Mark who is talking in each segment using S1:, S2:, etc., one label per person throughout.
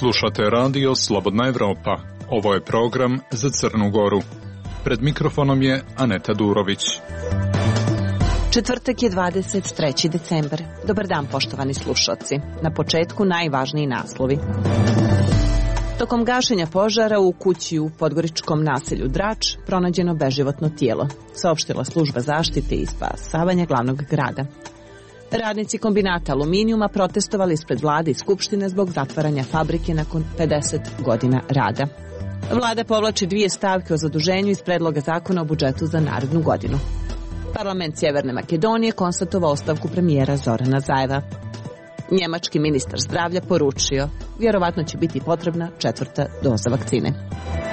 S1: Slušate radio Slobodna Evropa. Ovo je program za Crnu Goru. Pred mikrofonom je Aneta Durović.
S2: Četvrtak je 23. decembar. Dobar dan, poštovani slušalci. Na početku najvažniji naslovi. Tokom gašenja požara u kući u podgoričkom naselju Drač pronađeno beživotno tijelo, saopštila služba zaštite i spasavanja glavnog grada. Radnici kombinata aluminijuma protestovali ispred vlade i skupštine zbog zatvaranja fabrike nakon 50 godina rada. Vlada povlači 2 stavke o zaduženju iz predloga zakona o budžetu za narednu godinu. Parlament Sjeverne Makedonije konstatovao ostavku premijera Zorana Zajeva. Njemački ministar zdravlja poručio, vjerovatno će biti potrebna 4. doza vakcine.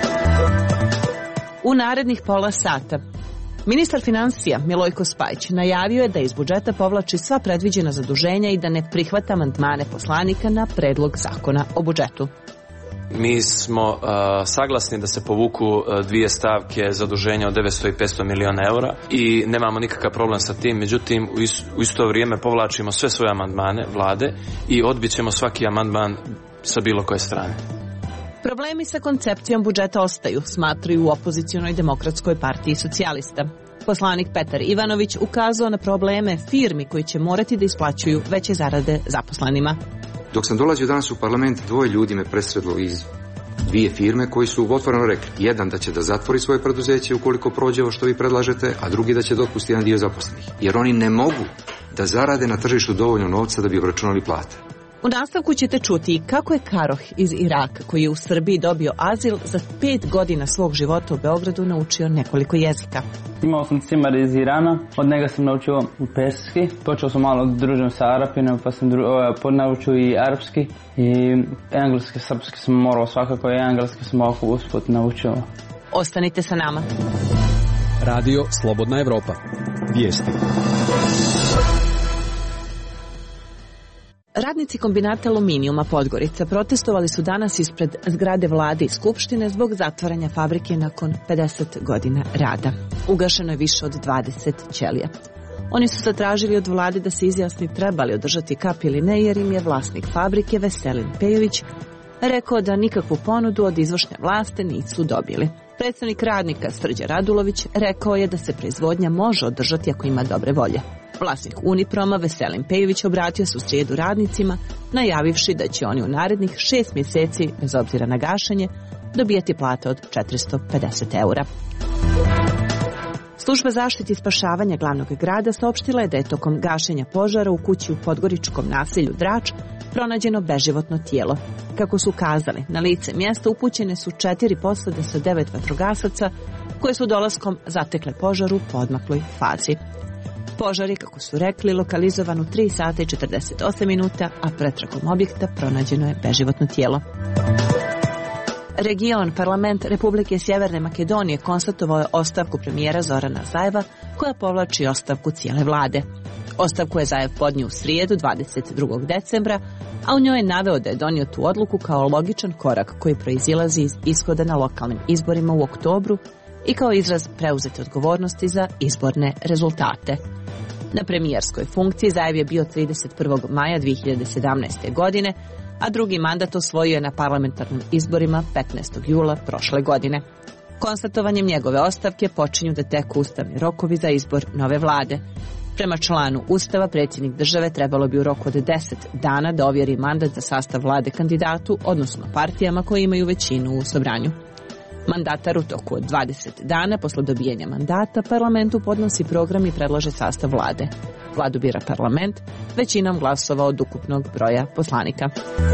S2: U narednih pola sata ministar financija Milojko Spajić najavio je da iz budžeta povlači sva predviđena zaduženja i da ne prihvata amandmane poslanika na predlog zakona o budžetu.
S3: Mi smo saglasni da se povuku 2 stavke zaduženja od 900 i 500 miliona eura i nemamo nikakav problem sa tim. Međutim, u isto vrijeme povlačimo sve svoje amandmane vlade i odbit ćemo svaki amandman sa bilo koje strane.
S2: Problemi sa koncepcijom budžeta ostaju, smatraju u opozicionoj Demokratskoj partiji socijalista. Poslanik Petar Ivanović ukazao na probleme firmi koji će morati da isplaćuju veće zarade zaposlenima.
S4: Dok sam dolazio danas u parlament, 2 ljudi me presredlo iz 2 firme koji su otvoreno rekli. Jedan da će da zatvori svoje preduzeće ukoliko prođe ovo što vi predlažete, a drugi da će da otpusti jedan dio zaposlenih. Jer oni ne mogu da zarade na tržištu dovoljno novca da bi obračunali plate.
S2: U nastavku ćete čuti kako je Karoh iz Iraka, koji je u Srbiji dobio azil, za 5 godina svog života u Beogradu naučio nekoliko jezika.
S5: Imao sam cimar iz Irana, od njega sam naučio perski, počeo sam malo družiti sa Arapima, pa sam naučio i arapski i engleski, srpski sam morao svakako i engleski sam ovako usput naučio.
S2: Ostanite sa nama.
S6: Radio Slobodna Evropa. Vijesti.
S2: Radnici kombinata aluminijuma Podgorica protestovali su danas ispred zgrade vlade i skupštine zbog zatvaranja fabrike nakon 50 godina rada. Ugašeno je više od 20 ćelija. Oni su zatražili od vlade da se izjasni trebali održati kap ili ne, jer im je vlasnik fabrike Veselin Pejović rekao da nikakvu ponudu od izvršne vlasti nisu dobili. Predstavnik radnika Srđan Radulović rekao je da se proizvodnja može održati ako ima dobre volje. Vlasnik Uniproma Veselin Pejović obratio se u srijedu radnicima, najavivši da će oni u narednih 6 mjeseci, bez obzira na gašenje, dobijati plate od 450 eura. Služba zaštite i spašavanja glavnog grada saopštila je da je tokom gašenja požara u kući u podgoričkom naselju Drač pronađeno beživotno tijelo. Kako su kazali, na lice mjesta upućene su 4 posade sa 9 vatrogasaca koje su dolaskom zatekle požar u poodmakloj fazi. Požar je, kako su rekli, lokalizovan u 3 sata i 48 minuta, a pretragom objekta pronađeno je beživotno tijelo. Region Parlament Republike Sjeverne Makedonije konstatovao je ostavku premijera Zorana Zajeva, koja povlači ostavku cijele vlade. Ostavku je Zajev podnio u srijedu 22. decembra, a u njoj je naveo da je donio tu odluku kao logičan korak koji proizilazi iz ishoda na lokalnim izborima u oktobru i kao izraz preuzete odgovornosti za izborne rezultate. Na premijerskoj funkciji Zajev je bio 31. maja 2017. godine, a drugi mandat osvojio je na parlamentarnim izborima 15. jula prošle godine. Konstatovanjem njegove ostavke počinju da teku ustavni rokovi za izbor nove vlade. Prema članu Ustava, predsjednik države trebalo bi u roku od 10 dana da ovjeri mandat za sastav vlade kandidatu, odnosno partijama koje imaju većinu u sobranju. Mandatar u toku od 20 dana posle dobijanja mandata parlamentu podnosi program i predlaže sastav vlade. Vladu bira parlament većinom glasova od ukupnog broja poslanika.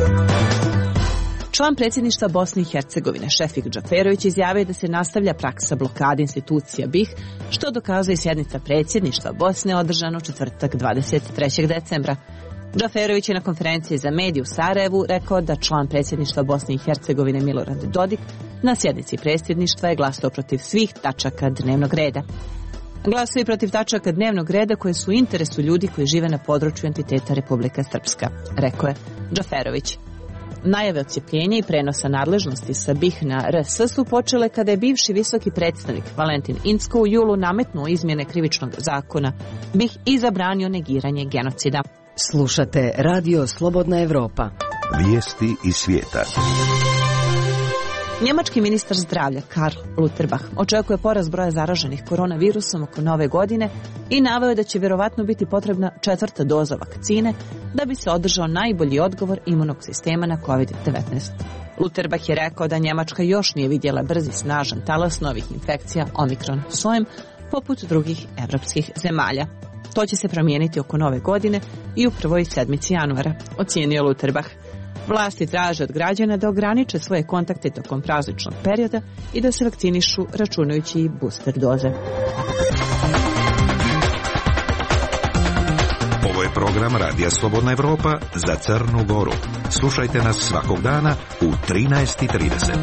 S2: Član predsjedništva Bosne i Hercegovine Šefik Džaferović izjavio da se nastavlja praksa blokade institucija BiH, što dokazuje i sjednica predsjedništva Bosne održana u četvrtak 23. decembra. Džaferović je na konferenciji za medije u Sarajevu rekao da član predsjedništva Bosne i Hercegovine Milorad Dodik na sjednici predsjedništva je glasao protiv svih tačaka dnevnog reda. Glasuje i protiv tačaka dnevnog reda koje su u interesu ljudi koji žive na području entiteta Republika Srpska, rekao je Džaferović. Najave odcjepljenja i prenosa nadležnosti sa BiH na RS su počele kada je bivši visoki predstavnik Valentin Incko u julu nametnuo izmjene krivičnog zakona BiH i zabranio negiranje genocida.
S7: Slušate Radio Slobodna Evropa. Vijesti iz svijeta.
S2: Njemački ministar zdravlja Karl Lauterbach očekuje porast broja zaraženih koronavirusom oko nove godine i naveo je da će vjerovatno biti potrebna 4. doza vakcine da bi se održao najbolji odgovor imunog sistema na COVID-19. Lauterbach je rekao da Njemačka još nije vidjela brzi snažan talas novih infekcija omikron sojem poput drugih evropskih zemalja. To će se promijeniti oko nove godine i u prvoj sedmici januara, ocijenio Lauterbach. Vlasti traže od građana da ograniče svoje kontakte tokom prazničnog perioda i da se vakcinišu računajući i booster doze.
S7: Ovo je program Radija Slobodna Evropa za Crnu Goru. Slušajte nas svakog dana u 13:30.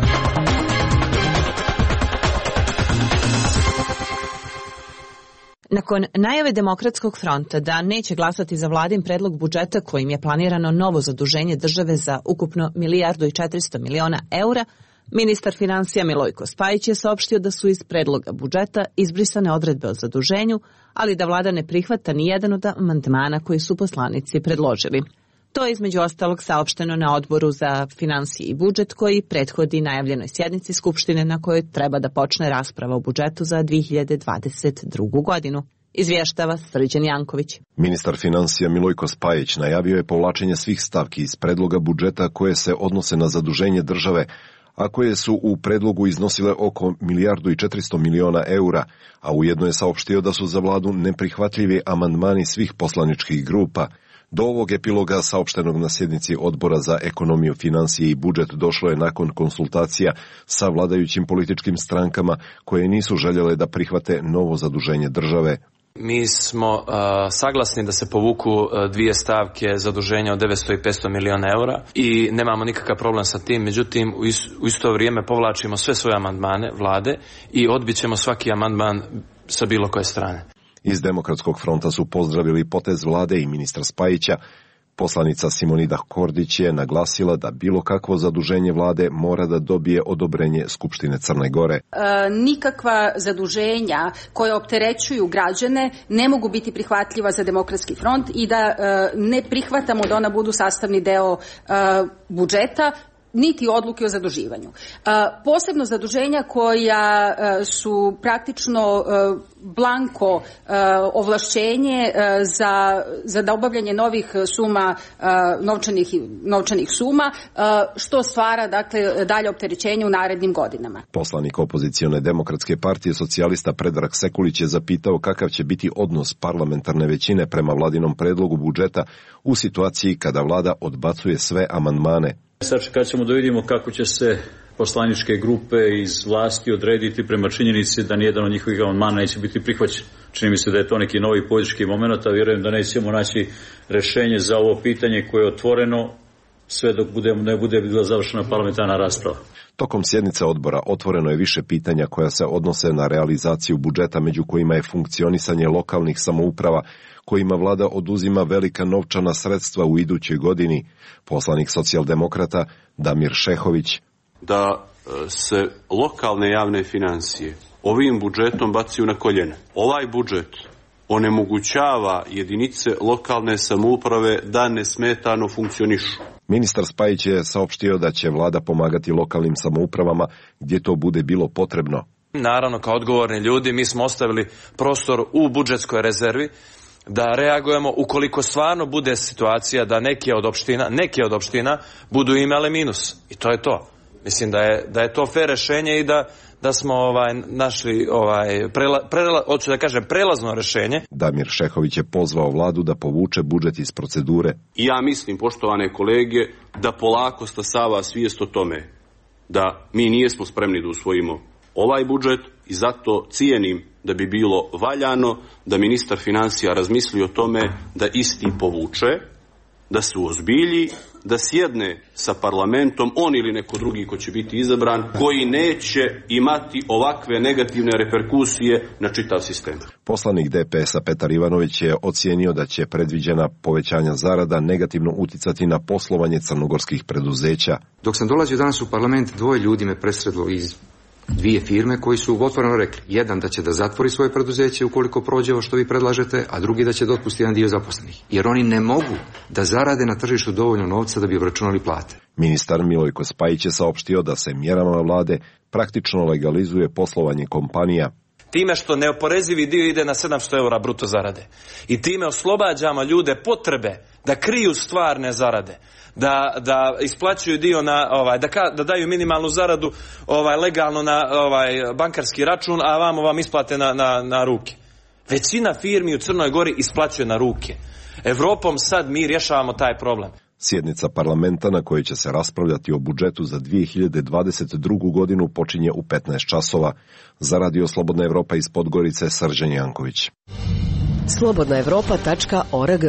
S2: Nakon najave Demokratskog fronta da neće glasati za vladin predlog budžeta kojim je planirano novo zaduženje države za ukupno 1,4 milijarde eura, ministar financija Milojko Spajić je saopštio da su iz predloga budžeta izbrisane odredbe o zaduženju, ali da vlada ne prihvata ni jedan od amandmana koji su poslanici predložili. To je između ostalog saopšteno na Odboru za financije i budžet koji prethodi najavljenoj sjednici Skupštine na kojoj treba da počne rasprava o budžetu za 2022. godinu. Izvještava Srđan Janković.
S8: Ministar financija Milojko Spajić najavio je povlačenje svih stavki iz predloga budžeta koje se odnose na zaduženje države, a koje su u predlogu iznosile oko 1,4 milijarde eura, a ujedno je saopštio da su za vladu neprihvatljivi amandmani svih poslaničkih grupa. Do ovog epiloga saopštenog na sjednici Odbora za ekonomiju, financije i budžet došlo je nakon konsultacija sa vladajućim političkim strankama koje nisu željele da prihvate novo zaduženje države.
S3: Mi smo saglasni da se povuku dvije stavke zaduženja od 900 i 500 miliona eura i nemamo nikakav problem sa tim, međutim u isto vrijeme povlačimo sve svoje amandmane vlade i odbit ćemo svaki amandman sa bilo koje strane.
S8: Iz Demokratskog fronta su pozdravili potez vlade i ministra Spajića. Poslanica Simonida Kordić je naglasila da bilo kakvo zaduženje vlade mora da dobije odobrenje Skupštine Crne Gore.
S9: Nikakva zaduženja koja opterećuju građane ne mogu biti prihvatljiva za Demokratski front i da ne prihvatamo da ona budu sastavni deo budžeta, niti odluke o zaduživanju. Posebno zaduženja koja su praktično blanko ovlašćenje za obavljanje novih suma, novčanih suma, što stvara dakle dalje opterećenje u narednim godinama.
S8: Poslanik opozicione Demokratske partije socijalista Predrag Sekulić je zapitao kakav će biti odnos parlamentarne većine prema vladinom predlogu budžeta u situaciji kada vlada odbacuje sve amandmane.
S10: Sačekat ćemo da vidimo kako će se poslaničke grupe iz vlasti odrediti prema činjenici da nijedan od njihovih amandmana neće biti prihvaćen. Čini mi se da je to neki novi politički moment, a vjerujem da nećemo naći rješenje za ovo pitanje koje je otvoreno sve dok ne bude bila završena parlamentarna rasprava.
S8: Tokom sjednice odbora otvoreno je više pitanja koja se odnose na realizaciju budžeta, među kojima je funkcionisanje lokalnih samouprava, kojima vlada oduzima velika novčana sredstva u idućoj godini. Poslanik socijaldemokrata Damir Šehović.
S11: Da se lokalne javne financije ovim budžetom bacaju na koljene. Ovaj budžet onemogućava jedinice lokalne samouprave da nesmetano funkcionišu.
S8: Ministar Spajić je saopštio da će vlada pomagati lokalnim samoupravama gdje to bude bilo potrebno.
S3: Naravno, kao odgovorni ljudi, mi smo ostavili prostor u budžetskoj rezervi da reagujemo ukoliko stvarno bude situacija da neke od opština budu imale minus. I to je to. Mislim da je to fair rješenje i da smo našli hoću da kažem prelazno rješenje.
S8: Damir Šehović je pozvao vladu da povuče budžet iz procedure.
S11: I ja mislim, poštovane kolege, da polako stasava svijest o tome da mi nijesmo spremni da usvojimo ovaj budžet i zato cijenim da bi bilo valjano da ministar financija razmisli o tome da isti povuče, da se uozbilji, da sjedne sa parlamentom, on ili neko drugi ko će biti izabran, koji neće imati ovakve negativne reperkusije na čitav sistem.
S8: Poslanik DPS-a Petar Ivanović je ocijenio da će predviđena povećanja zarada negativno uticati na poslovanje crnogorskih preduzeća.
S4: Dok sam dolazio danas u parlament, dvoje ljudi me presredlo iz dvije firme koji su otvoreno rekli, jedan da će da zatvori svoje preduzeće ukoliko prođe ovo što vi predlažete, a drugi da će da otpusti jedan dio zaposlenih. Jer oni ne mogu da zarade na tržištu dovoljno novca da bi obračunali plate.
S8: Ministar Milojko Spajić je saopštio da se mjerama vlade praktično legalizuje poslovanje kompanija.
S3: Time što neoporezivi dio ide na 700 eura bruto zarade. I time oslobađamo ljude potrebe da kriju stvarne zarade. Da isplaćuju dio da daju minimalnu zaradu legalno na bankarski račun, a vam isplate na ruke. Većina firmi u Crnoj Gori isplaćuje na ruke. Evropom sad mi rješavamo taj problem.
S8: Sjednica parlamenta na kojoj će se raspravljati o budžetu za 2022. godinu počinje u 15 časova. Za Radio Slobodna Evropa iz Podgorice, Srđan Janković.
S12: slobodnaevropa.org.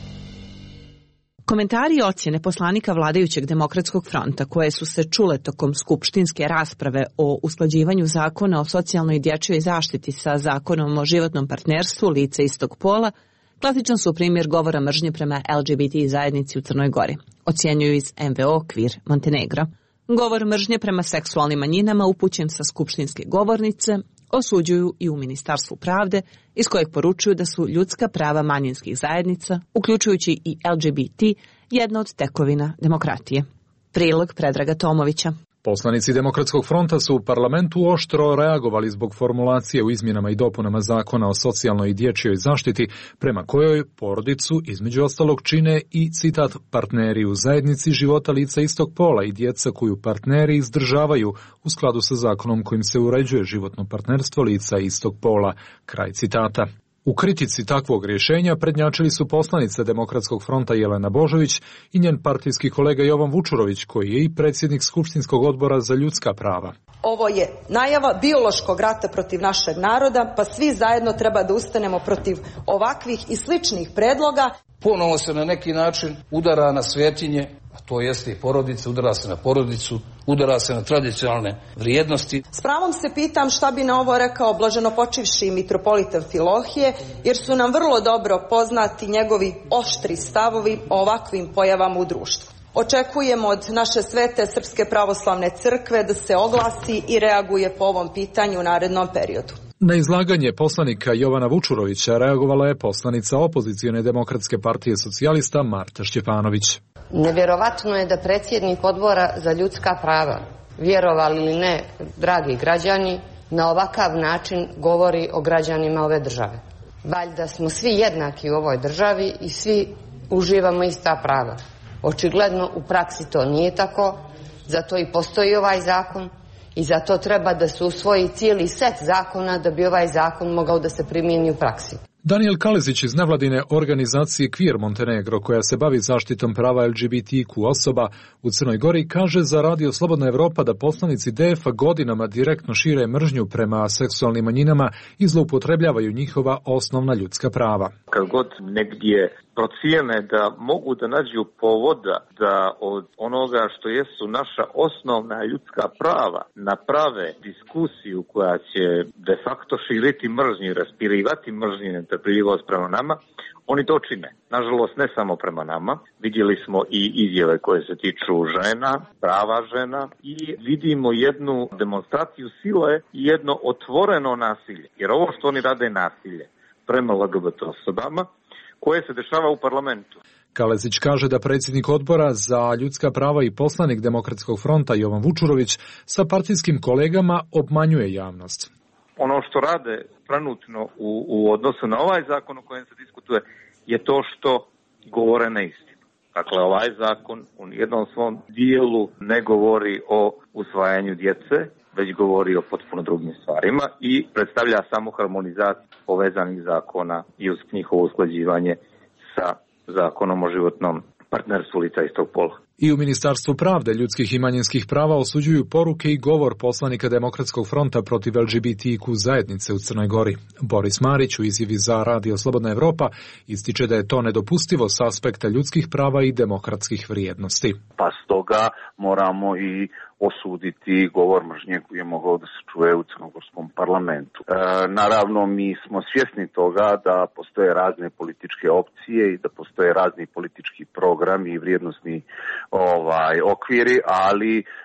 S2: Komentari i ocjene poslanika vladajućeg Demokratskog fronta koje su se čule tokom skupštinske rasprave o usklađivanju zakona o socijalnoj i dječjoj zaštiti sa zakonom o životnom partnerstvu lica istog pola klasičan su primjer govora mržnje prema LGBT zajednici u Crnoj Gori, ocjenjuju iz NVO Kvir Montenegro. Govor mržnje prema seksualnim manjinama upućen sa skupštinske govornice osuđuju i u Ministarstvu pravde, iz kojeg poručuju da su ljudska prava manjinskih zajednica, uključujući i LGBT, jedna od tekovina demokratije. Prilog Predraga Tomovića.
S1: Poslanici Demokratskog fronta su u parlamentu oštro reagovali zbog formulacije u izmjenama i dopunama zakona o socijalnoj i dječjoj zaštiti, prema kojoj porodicu između ostalog čine i, citat, partneri u zajednici života lica istog pola i djeca koju partneri izdržavaju u skladu sa zakonom kojim se uređuje životno partnerstvo lica istog pola, kraj citata. U kritici takvog rješenja prednjačili su poslanica Demokratskog fronta Jelena Božović i njen partijski kolega Jovan Vučurović, koji je i predsjednik Skupštinskog odbora za ljudska prava.
S13: Ovo je najava biološkog rata protiv našeg naroda, pa svi zajedno treba da ustanemo protiv ovakvih i sličnih predloga.
S14: Ponovo se na neki način udara na svetinje, a to jeste i porodica, udara se na porodicu, udara se na tradicionalne vrijednosti.
S13: S pravom se pitam šta bi na ovo rekao blaženopočivši mitropolita Amfilohije, jer su nam vrlo dobro poznati njegovi oštri stavovi o ovakvim pojavama u društvu. Očekujemo od naše svete Srpske pravoslavne crkve da se oglasi i reaguje po ovom pitanju u narednom periodu.
S1: Na izlaganje poslanika Jovana Vučurovića reagovala je poslanica opozicione Demokratske partije socijalista Marta Šćepanović.
S15: Nevjerovatno je da predsjednik odbora za ljudska prava, vjerovali ili ne, dragi građani, na ovakav način govori o građanima ove države. Valjda smo svi jednaki u ovoj državi i svi uživamo ista prava. Očigledno u praksi to nije tako, zato i postoji ovaj zakon i zato treba da se usvoji cijeli set zakona da bi ovaj zakon mogao da se primijeni u praksi.
S1: Daniel Kalezić iz nevladine organizacije Kvir Montenegro, koja se bavi zaštitom prava LGBTQ osoba u Crnoj Gori, kaže za Radio Slobodna Evropa da poslanici DF-a godinama direktno šire mržnju prema seksualnim manjinama i zloupotrebljavaju njihova osnovna ljudska prava.
S16: Kad god negdje procijene da mogu da nađu povoda da od onoga što jesu naša osnovna ljudska prava naprave diskusiju koja će de facto širiti mržnju i raspirivati mržnju i netrpeljivost prema nama, oni to čine. Nažalost, ne samo prema nama. Vidjeli smo i izjave koje se tiču žena, prava žena i vidimo jednu demonstraciju sile i jedno otvoreno nasilje. Jer ovo što oni rade je nasilje prema LGBT osobama koje se dešava u parlamentu.
S1: Kalezić kaže da predsjednik odbora za ljudska prava i poslanik Demokratskog fronta Jovan Vučurović sa partijskim kolegama obmanjuje javnost.
S16: Ono što rade trenutno u odnosu na ovaj zakon o kojem se diskutuje je to što govore neistinu. Dakle, ovaj zakon u jednom svom dijelu ne govori o usvajanju djece, već govori o potpuno drugim stvarima i predstavlja samo harmonizaciju povezanih zakona i njihovo usklađivanje sa zakonom o životnom partnerstvu lica istog pola.
S1: I u Ministarstvu pravde, ljudskih i manjinskih prava osuđuju poruke i govor poslanika Demokratskog fronta protiv LGBTQ zajednice u Crnoj Gori. Boris Marić u izjavi za Radio Slobodna Evropa ističe da je to nedopustivo s aspekta ljudskih prava i demokratskih vrijednosti.
S17: Pa stoga moramo i osuditi govor mržnje koji je mogao da se čuje u crnogorskom parlamentu. Naravno, mi smo svjesni toga da postoje razne političke opcije i da postoje razni politički programi i vrijednosni okviri, ali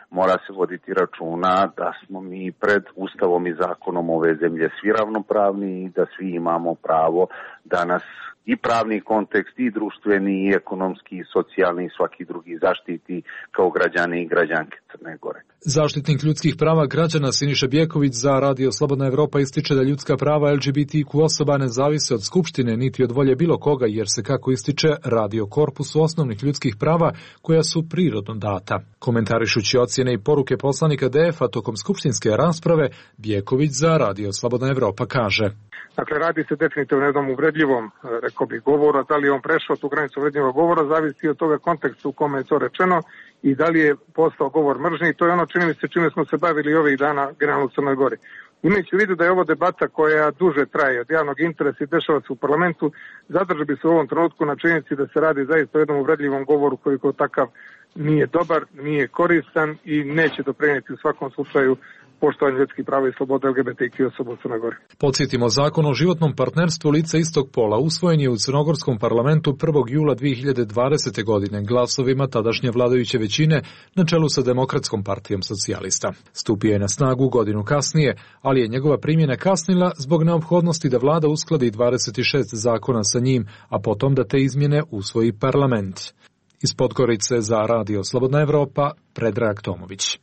S17: mora se voditi računa da smo mi pred Ustavom i zakonom ove zemlje svi ravnopravni i da svi imamo pravo da nas i pravni kontekst, i društveni, i ekonomski, i socijalni, i svaki drugi zaštiti kao građani i građanke Crne Gore.
S1: Zaštitnik ljudskih prava građana Siniša Bjeković za Radio Slobodna Evropa ističe da ljudska prava LGBTQ osoba ne zavise od Skupštine niti od volje bilo koga, jer se, kako ističe, radi o korpusu osnovnih ljudskih prava koja su prirodno data. Komentarišući ocjene i poruke poslanika DF-a tokom skupštinske rasprave, Bjeković za Radio Slobodna Evropa kaže:
S12: Dakle, radi se definitivno o jednom uvredljivom, rekao bih, govoru, da li je on prešao tu granicu uvredljivog govora, zavisi od toga konteksta u kome je to rečeno i da li je postao govor mržnje, i to je ono, čini mi se, čime smo se bavili ovih dana generalno u Crnoj Gori. Imajući u vidu da je ovo debata koja duže traje od javnog interesa i dešava se u parlamentu, zadržao bi se u ovom trenutku na činjenici da se radi zaista o jednom uvredljivom govoru koji kao takav nije dobar, nije koristan i neće doprinijeti u svakom slučaju poštovanje ljudskih prava i sloboda LGBTQ osoba u Crnoj Gori.
S1: Podsjetimo, Zakon o životnom partnerstvu lica istog pola usvojen je u crnogorskom parlamentu 1. jula 2020. godine glasovima tadašnje vladajuće većine na čelu sa Demokratskom partijom socijalista. Stupio je na snagu godinu kasnije, ali je njegova primjena kasnila zbog neophodnosti da vlada uskladi 26 zakona sa njim, a potom da te izmjene usvoji parlament. Iz Podgorice za Radio Slobodna Evropa, Predrag Tomović.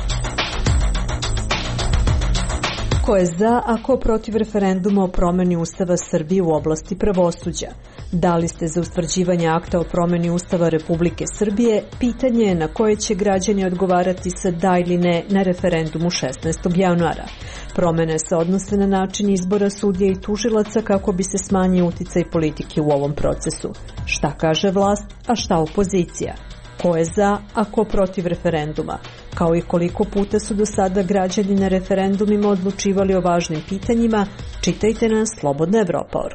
S18: Ko je za, a ko protiv referenduma o promjeni Ustava Srbije u oblasti pravosuđa? Da li ste za utvrđivanje akta o promjeni Ustava Republike Srbije? Pitanje je na koje će građani odgovarati sa da ili ne na referendumu 16. januara. Promjene se odnose na način izbora sudija i tužilaca kako bi se smanjio uticaj politike u ovom procesu. Šta kaže vlast, a šta opozicija? Ko je za, a ko protiv referenduma? Kao i koliko puta su do sada građani na referendumima odlučivali o važnim pitanjima, čitajte na slobodnaevropa.org.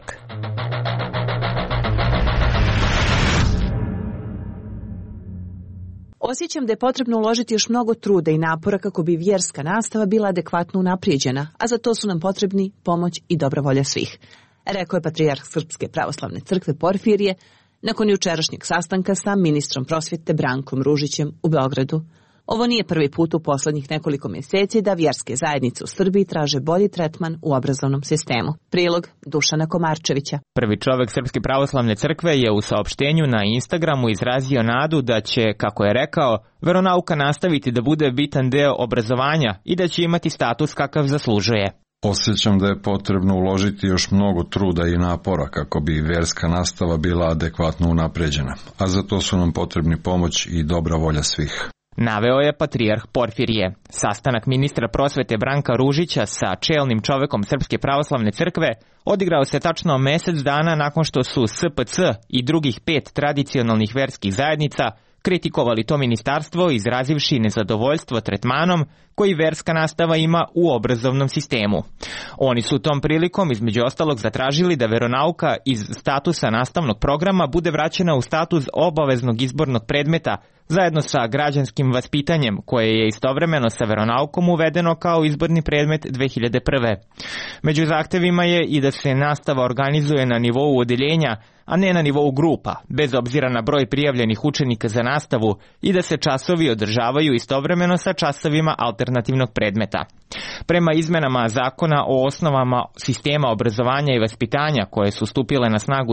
S2: Osjećam da je potrebno uložiti još mnogo truda i napora kako bi vjerska nastava bila adekvatno unaprijeđena, a za to su nam potrebni pomoć i dobra volja svih, rekao je patrijarh Srpske pravoslavne crkve Porfirije nakon jučerašnjeg sastanka sa ministrom prosvjete Brankom Ružićem u Beogradu. Ovo nije prvi put u poslednjih nekoliko mjeseci da vjerske zajednice u Srbiji traže bolji tretman u obrazovnom sistemu. Prilog Dušana Komarčevića.
S19: Prvi čovjek Srpske pravoslavne crkve je u saopštenju na Instagramu izrazio nadu da će, kako je rekao, veronauka nastaviti da bude bitan deo obrazovanja i da će imati status kakav zaslužuje.
S20: Osjećam da je potrebno uložiti još mnogo truda i napora kako bi vjerska nastava bila adekvatno unapređena, a za to su nam potrebni pomoć i dobra volja svih.
S19: Naveo je patrijarh Porfirije. Sastanak ministra prosvete Branka Ružića sa čelnim čovekom Srpske pravoslavne crkve odigrao se tačno mjesec dana nakon što su SPC i drugih 5 tradicionalnih verskih zajednica kritikovali to ministarstvo izrazivši nezadovoljstvo tretmanom koji verska nastava ima u obrazovnom sistemu. Oni su tom prilikom između ostalog zatražili da veronauka iz statusa nastavnog programa bude vraćena u status obaveznog izbornog predmeta zajedno sa građanskim vaspitanjem koje je istovremeno sa veronaukom uvedeno kao izborni predmet 2001. Među zahtevima je i da se nastava organizuje na nivou odeljenja, a ne na nivou grupa, bez obzira na broj prijavljenih učenika za nastavu i da se časovi održavaju istovremeno sa časovima alternativnog predmeta. Prema izmenama zakona o osnovama sistema obrazovanja i vaspitanja koje su stupile na snagu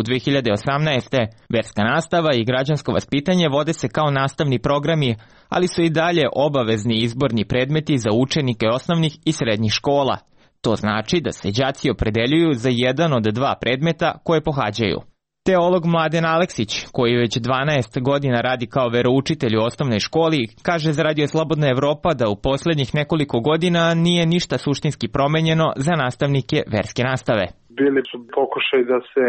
S19: 2018. verska nastava i građansko vaspitanje vode se kao nastavni programi, ali su i dalje obavezni izborni predmeti za učenike osnovnih i srednjih škola. To znači da se đaci opredeljuju za jedan od 2 predmeta koje pohađaju. Teolog Mladen Aleksić, koji već 12 godina radi kao veroučitelj u osnovnoj školi, kaže za Radio Slobodna Evropa da u posljednjih nekoliko godina nije ništa suštinski promenjeno za nastavnike verske nastave.
S21: Bili su pokušaj da se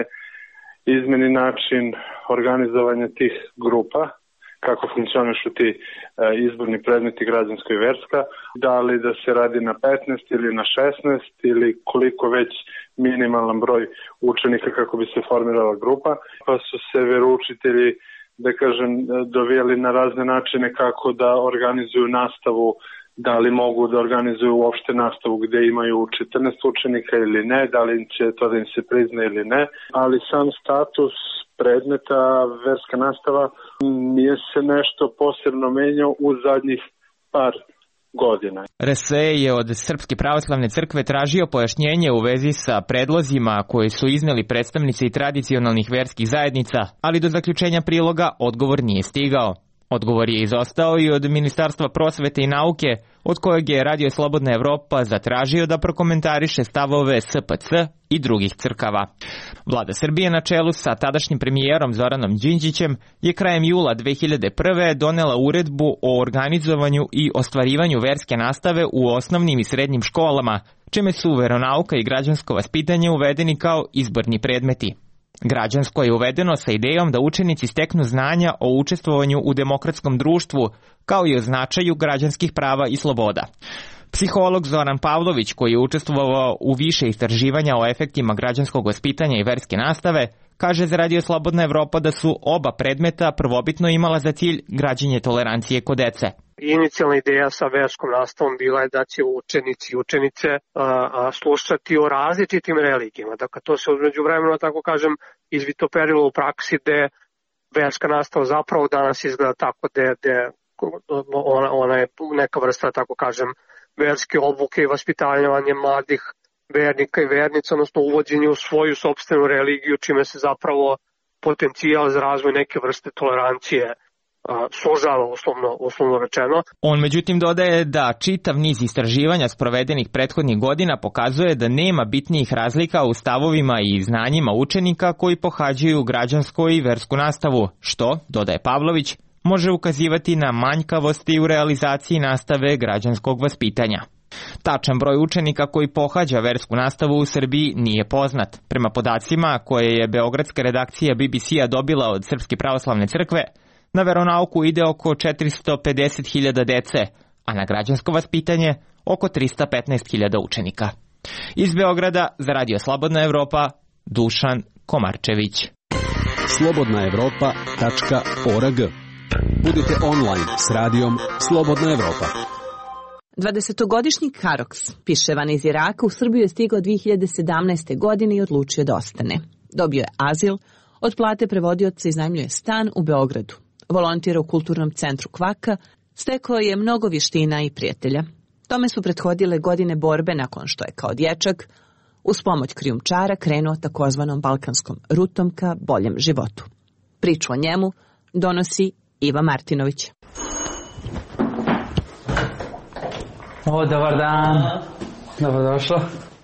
S21: izmeni način organizovanja tih grupa, kako funkcionišu ti izborni predmeti građansko i verska, da li da se radi na 15 ili na 16 ili koliko već minimalan broj učenika kako bi se formirala grupa, pa su se veroučitelji, da kažem, dovijeli na razne načine kako da organizuju nastavu, da li mogu da organizuju uopšte nastavu gde imaju 14 učenika ili ne, da li će to da im se prizna ili ne, ali sam status predmeta verska nastava nije se nešto posebno menjao u zadnjih par godina.
S19: RSE je od Srpske pravoslavne crkve tražio pojašnjenje u vezi sa predlozima koje su izneli predstavnici tradicionalnih verskih zajednica, ali do zaključenja priloga odgovor nije stigao. Odgovor je izostao i od Ministarstva prosvete i nauke, od kojeg je Radio Slobodna Evropa zatražio da prokomentariše stavove SPC i drugih crkava. Vlada Srbije na čelu sa tadašnjim premijerom Zoranom Đinđićem je krajem jula 2001. donela uredbu o organizovanju i ostvarivanju verske nastave u osnovnim i srednjim školama, čime su veronauka i građansko vaspitanje uvedeni kao izborni predmeti. Građansko je uvedeno sa idejom da učenici steknu znanja o učestvovanju u demokratskom društvu, kao i o značaju građanskih prava i sloboda. Psiholog Zoran Pavlović, koji je učestvovao u više istraživanja o efektima građanskog vaspitanja i verske nastave, kaže za Radio Slobodna Evropa da su oba predmeta prvobitno imala za cilj građenje tolerancije kod dece.
S5: Inicijalna ideja sa verskom nastavom bila je da će učenici i učenice slušati o različitim religijama. Dakle, to se umeđu vremena, tako kažem, izvitoperilo u praksi gde verska nastava zapravo danas izgleda tako gde ona je neka vrsta, tako kažem, verske obuke i vaspitavanja mladih vernika i vernica, odnosno uvođenje u svoju sopstvenu religiju, čime se zapravo potencijal za razvoj neke vrste tolerancije sužava, uslovno rečeno.
S19: On međutim dodaje da čitav niz istraživanja sprovedenih prethodnih godina pokazuje da nema bitnijih razlika u stavovima i znanjima učenika koji pohađaju građansku i versku nastavu, što, dodaje Pavlović, može ukazivati na manjkavosti u realizaciji nastave građanskog vaspitanja. Tačan broj učenika koji pohađa versku nastavu u Srbiji nije poznat. Prema podacima koje je beogradska redakcija BBC-a dobila od Srpske pravoslavne crkve, na veronauku ide oko 450.000 dece, a na građansko vaspitanje oko 315.000 učenika. Iz Beograda za Radio Slobodna Evropa, Dušan Komarčević.
S6: slobodnaevropa.org. Budite online s radijom Slobodna Evropa.
S2: 20-godišnji Karoks, piševan iz Iraka, u Srbiju je stigao 2017. godine i odlučio da ostane. Dobio je azil, od plate prevodioca iznajmljuje stan u Beogradu. Volontira u kulturnom centru Kvaka, stekao je mnogo vještina i prijatelja. Tome su prethodile godine borbe nakon što je kao dječak uz pomoć krijumčara krenuo takozvanom balkanskom rutom ka boljem životu. Priču o njemu donosi Iva Martinović.
S22: Dobar dan. Dobrodošlo.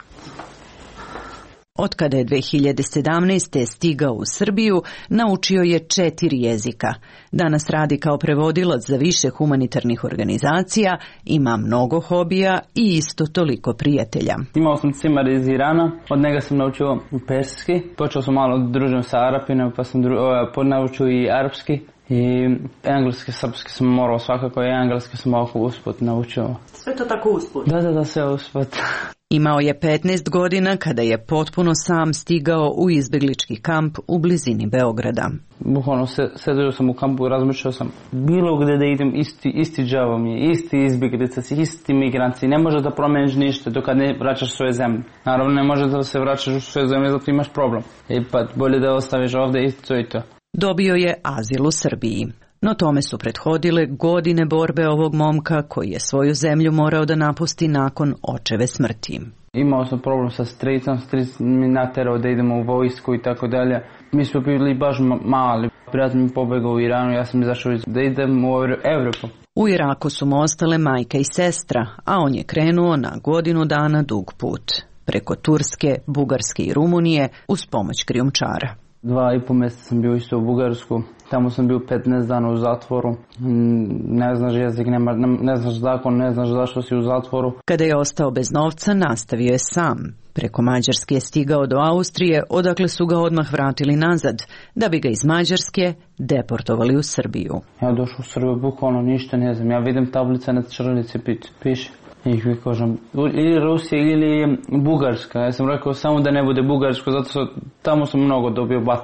S23: Otkada je 2017. stigao u Srbiju, naučio je 4 jezika. Danas radi kao prevodilac za više humanitarnih organizacija, ima mnogo hobija i isto toliko prijatelja.
S22: Imao sam cimar iz Irana, od njega sam naučio perski. Počeo sam malo družiti sa Arapima, pa sam naučio i arapski. I engleski, srpski sam morao svakako, i engleski sam ovako usput naučio.
S23: Sve to tako usput?
S22: Da, sve usput.
S23: Imao je 15 godina kada je potpuno sam stigao u izbeglički kamp u blizini Beograda.
S22: Bukvalno sedio sam u kampu i razmišljao sam bilo gde da idem, isti džavo mi je, isti izbjeglica, isti migranci. Ne možeš da promeniš ništa dok ne vraćaš svoje zemlje. Naravno ne možeš da se vraćaš u svoje zemlje, zato imaš problem. Pa bolje da ostaviš ovde i to.
S23: Dobio je azil u Srbiji. No tome su prethodile godine borbe ovog momka koji je svoju zemlju morao da napusti nakon očeve smrti.
S22: Imao sam problem sa stricom, stric mi naterao da idemo u vojsku i tako dalje. Mi smo bili baš mali. Brat mi pobegao u Iranu, ja sam izašao da idem u Evropu.
S23: U Iraku su mu ostale majka i sestra, a on je krenuo na godinu dana dug put. Preko Turske, Bugarske i Rumunije uz pomoć krijumčara.
S22: 2,5 mjeseca sam bio isto u Bugarsku. Tamo sam bio 15 dana u zatvoru. Ne znaš jezik, ne znaš zakon, ne znaš zašto si u zatvoru.
S23: Kada je ostao bez novca, nastavio je sam. Preko Mađarske je stigao do Austrije, odakle su ga odmah vratili nazad, da bi ga iz Mađarske deportovali u Srbiju.
S22: Ja došao u Srbiju, bukvalno ništa ne znam. Ja vidim tablice na črlici, piše. I kažem, ili Rusija ili Bugarska. Ja sam rekao samo da ne bude Bugarsko, zato što tamo sam mnogo dobio batine.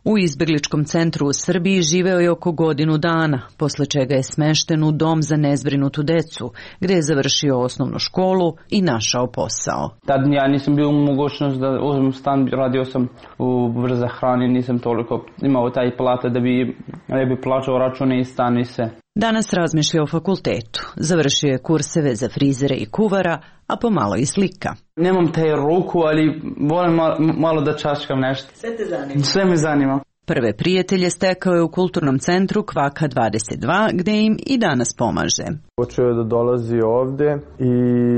S23: U izbjegličkom centru u Srbiji živeo je oko godinu dana, posle čega je smešten u dom za nezbrinutu decu, gde je završio osnovnu školu i našao posao.
S22: Tad ja nisam bio u mogućnost da uzmem stan, radio sam u brza hrani, nisam toliko imao taj plata da bi plaćao račune i stan i sve.
S23: Danas razmišlja o fakultetu. Završio je kurseve za frizere i kuvara, a pomalo i slika.
S22: Nemam taj ruku, ali volim malo da čačkam nešto.
S23: Sve te zanima?
S22: Sve me zanima.
S23: Prve prijatelje stekao je u kulturnom centru Kvaka 22, gde im i danas pomaže.
S7: Počeo je da dolazi ovde i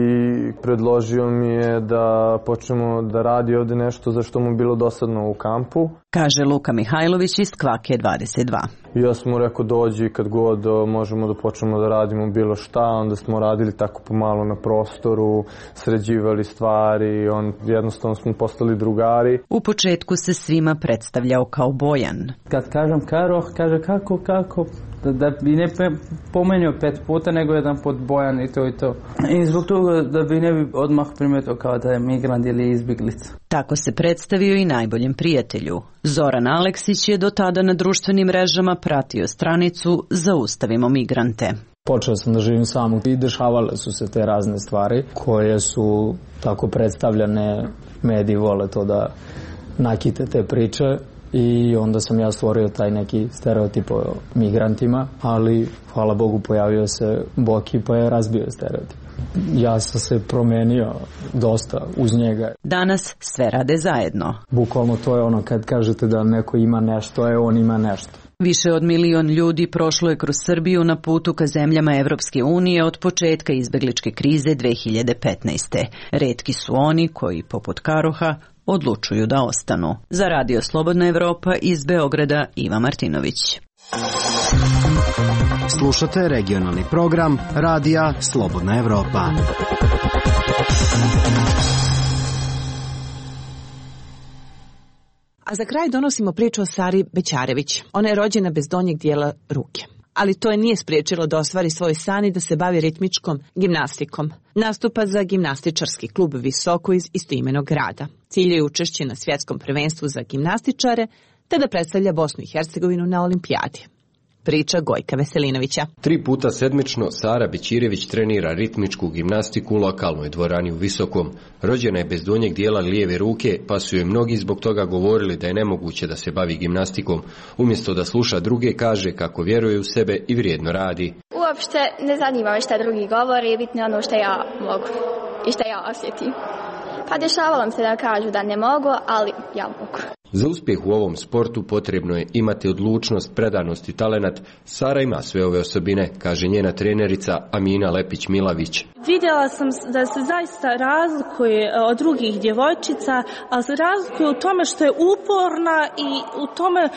S7: predložio mi je da počnemo da radi ovde nešto za što mu bilo dosadno u kampu.
S23: Kaže Luka Mihajlović iz Kvake 22.
S7: I ja sam mu rekao dođi kad god možemo da počnemo da radimo bilo šta, onda smo radili tako pomalo na prostoru, sređivali stvari, jednostavno smo postali drugari.
S23: U početku se svima predstavljao kao Bojan.
S22: Kad kažem Karoh, kaže kako, da bi ne pomenio 5 puta, nego jedan put Bojan i to. I zbog toga da bi ne bi odmah primetio kao da je migrant ili izbjeglica.
S23: Tako se predstavio i najboljem prijatelju. Zoran Aleksić je do tada na društvenim mrežama pratio stranicu Zaustavimo migrante.
S9: Počeo sam da živim sam i dešavale su se te razne stvari koje su tako predstavljane, mediji vole to da nakite te priče i onda sam ja stvorio taj neki stereotip o migrantima, ali hvala Bogu pojavio se Boki pa je razbio stereotip. Ja sam se promenio dosta uz njega.
S23: Danas sve rade zajedno.
S9: Bukvalno to je ono kad kažete da neko ima nešto, on ima nešto.
S23: Više od 1 milion ljudi prošlo je kroz Srbiju na putu ka zemljama Evropske unije od početka izbegličke krize 2015. Retki su oni koji, poput Karoha, odlučuju da ostanu. Za Radio Slobodna Evropa iz Beograda Iva Martinović.
S6: Slušate regionalni program Radija Slobodna Evropa.
S2: A za kraj donosimo priču o Sari Bećarević. Ona je rođena bez donjeg dijela ruke. Ali to je nije spriječilo da ostvari svoj san i da se bavi ritmičkom gimnastikom. Nastupa za gimnastičarski klub Visoko iz istoimenog grada. Cilj je učešće na svjetskom prvenstvu za gimnastičare, te da predstavlja Bosnu i Hercegovinu na olimpijadi. Priča Gojka Veselinovića.
S10: 3 puta sedmično Sara Bećirević trenira ritmičku gimnastiku u lokalnoj dvorani u Visokom. Rođena je bez donjeg dijela lijeve ruke, pa su joj mnogi zbog toga govorili da je nemoguće da se bavi gimnastikom. Umjesto da sluša druge, kaže kako vjeruje u sebe i vrijedno radi.
S24: Uopšte ne zanima me šta drugi govori, bitno je ono što ja mogu i što ja osjetim. Pa dešavalo se da kažu da ne mogu, ali ja mogu.
S10: Za uspjeh u ovom sportu potrebno je imati odlučnost, predanost i talenat. Sara ima sve ove osobine, kaže njena trenerica Amina Lepić-Milavić.
S25: Vidjela sam da se zaista razlikuje od drugih djevojčica, ali se razlikuje u tome što je uporna i u tome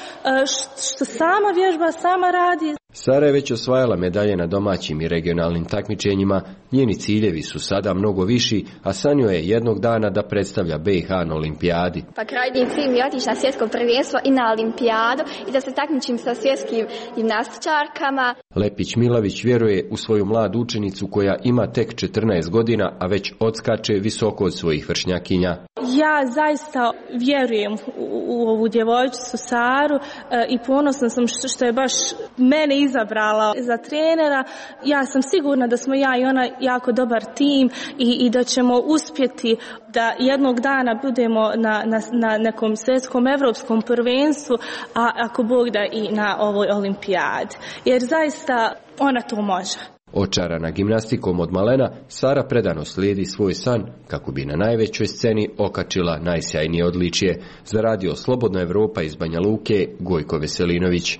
S25: što sama vježba, sama radi.
S10: Sara je već osvajala medalje na domaćim i regionalnim takmičenjima. Njeni ciljevi su sada mnogo viši, a sanjao je jednog dana da predstavlja BiH na olimpijadi.
S24: Pa krajnji cilj mi je otići na svjetsko prvenstvo i na olimpijadu i da se takmičim sa svjetskim gimnastičarkama.
S10: Lepić-Milavić vjeruje u svoju mladu učenicu koja ima tek 14 godina, a već odskače visoko od svojih vršnjakinja.
S25: Ja zaista vjerujem u ovu djevojčicu Saru i ponosna sam što je baš mene izabrala za trenera. Ja sam sigurna da smo ja i ona jako dobar tim i da ćemo uspjeti da jednog dana budemo na nekom svjetskom evropskom prvenstvu, a ako Bog da i na ovoj olimpijadi. Jer zaista ona to može.
S10: Očarana gimnastikom od malena, Sara predano slijedi svoj san kako bi na najvećoj sceni okačila najsjajnije odličje. Za Radio Slobodna Evropa iz Banja Luke, Gojko Veselinović.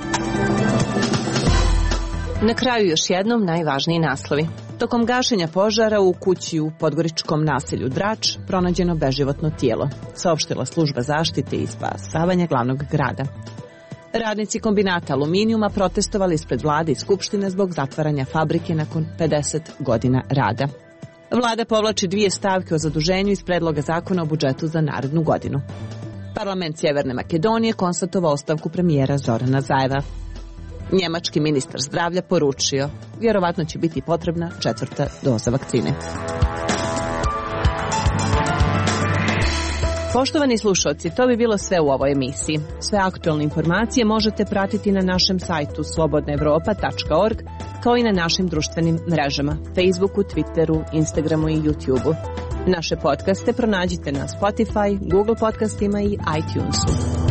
S2: Na kraju još jednom najvažniji naslovi. Tokom gašenja požara u kući u podgoričkom naselju Drač pronađeno beživotno tijelo, saopštila služba zaštite i spasavanja glavnog grada. Radnici kombinata aluminijuma protestovali ispred vlade i skupštine zbog zatvaranja fabrike nakon 50 godina rada. Vlada povlači 2 stavke o zaduženju iz predloga zakona o budžetu za narednu godinu. Parlament Sjeverne Makedonije konstatovao ostavku premijera Zorana Zajeva. Njemački ministar zdravlja poručio, vjerovatno će biti potrebna 4. doza vakcine. Poštovani slušalci, to bi bilo sve u ovoj emisiji. Sve aktualne informacije možete pratiti na našem sajtu slobodnaevropa.org, kao i na našim društvenim mrežama, Facebooku, Twitteru, Instagramu i YouTubeu. Naše podcaste pronađite na Spotify, Google podcastima i iTunesu.